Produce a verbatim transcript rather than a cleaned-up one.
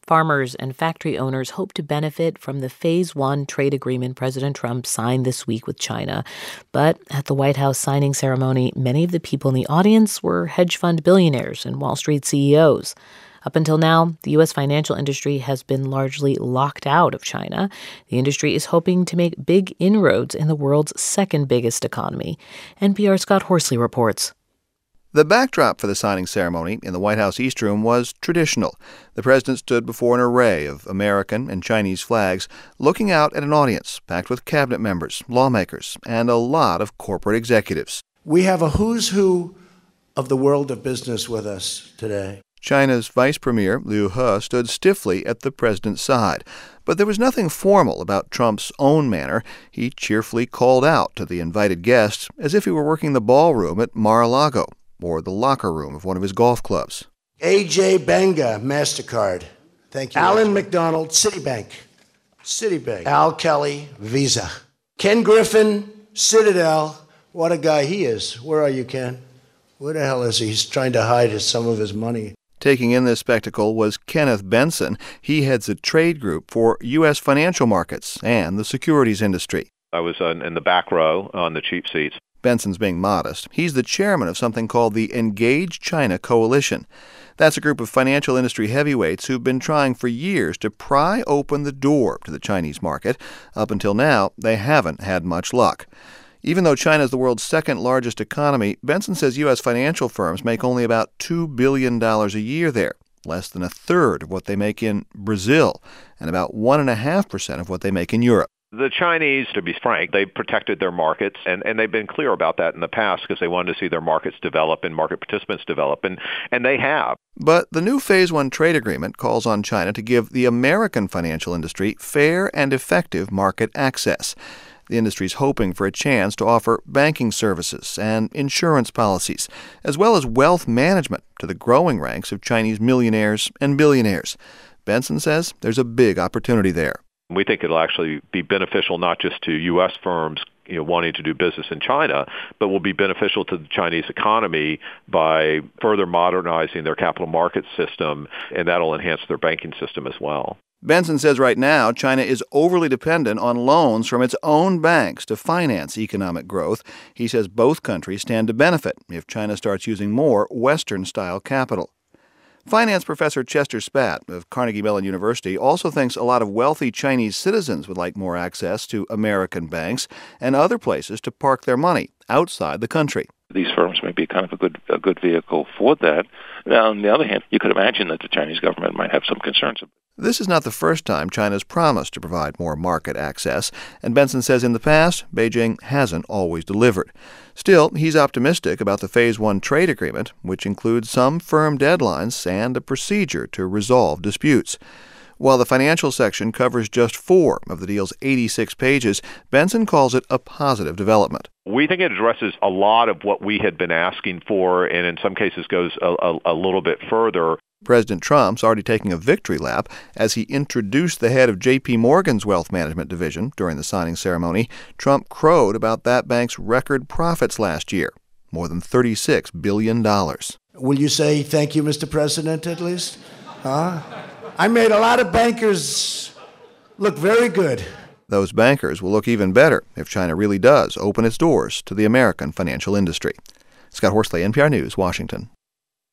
Farmers and factory owners hope to benefit from the Phase One trade agreement President Trump signed this week with China. But at the White House signing ceremony, many of the people in the audience were hedge fund billionaires and Wall Street C E Os. Up until now, the U S financial industry has been largely locked out of China. The industry is hoping to make big inroads in the world's second biggest economy. N P R's Scott Horsley reports. The backdrop for the signing ceremony in the White House East Room was traditional. The president stood before an array of American and Chinese flags, looking out at an audience packed with cabinet members, lawmakers, and a lot of corporate executives. We have a who's who of the world of business with us today. China's Vice Premier Liu He stood stiffly at the president's side. But there was nothing formal about Trump's own manner. He cheerfully called out to the invited guests as if he were working the ballroom at Mar-a-Lago or the locker room of one of his golf clubs. A J Benga, MasterCard. Thank you. Alan McDonald, Citibank. Citibank. Al Kelly, Visa. Ken Griffin, Citadel. What a guy he is. Where are you, Ken? Where the hell is he? He's trying to hide some of his money. Taking in this spectacle was Kenneth Benson. He heads a trade group for U S financial markets and the securities industry. I was uh, in the back row on the cheap seats. Benson's being modest. He's the chairman of something called the Engage China Coalition. That's a group of financial industry heavyweights who've been trying for years to pry open the door to the Chinese market. Up until now, they haven't had much luck. Even though China is the world's second largest economy, Benson says U S financial firms make only about two billion dollars a year there, less than a third of what they make in Brazil, and about one point five percent of what they make in Europe. The Chinese, to be frank, they protected their markets, and, and they've been clear about that in the past because they wanted to see their markets develop and market participants develop, and, and they have. But the new Phase One trade agreement calls on China to give the American financial industry fair and effective market access. The industry's hoping for a chance to offer banking services and insurance policies, as well as wealth management to the growing ranks of Chinese millionaires and billionaires. Benson says there's a big opportunity there. We think it'll actually be beneficial not just to U S firms, you know, wanting to do business in China, but will be beneficial to the Chinese economy by further modernizing their capital market system, and that'll enhance their banking system as well. Benson says right now China is overly dependent on loans from its own banks to finance economic growth. He says both countries stand to benefit if China starts using more Western-style capital. Finance professor Chester Spatt of Carnegie Mellon University also thinks a lot of wealthy Chinese citizens would like more access to American banks and other places to park their money outside the country. These firms may be kind of a good a good vehicle for that. Now, on the other hand, you could imagine that the Chinese government might have some concerns. This is not the first time China's promised to provide more market access, and Benson says in the past, Beijing hasn't always delivered. Still, he's optimistic about the Phase One trade agreement, which includes some firm deadlines and a procedure to resolve disputes. While the financial section covers just four of the deal's eighty-six pages, Benson calls it a positive development. We think it addresses a lot of what we had been asking for, and in some cases goes a, a, a little bit further. President Trump's already taking a victory lap as he introduced the head of J P Morgan's wealth management division during the signing ceremony. Trump crowed about that bank's record profits last year, more than thirty-six billion dollars. Will you say thank you, Mister President, at least? Huh? I made a lot of bankers look very good. Those bankers will look even better if China really does open its doors to the American financial industry. Scott Horsley, N P R News, Washington.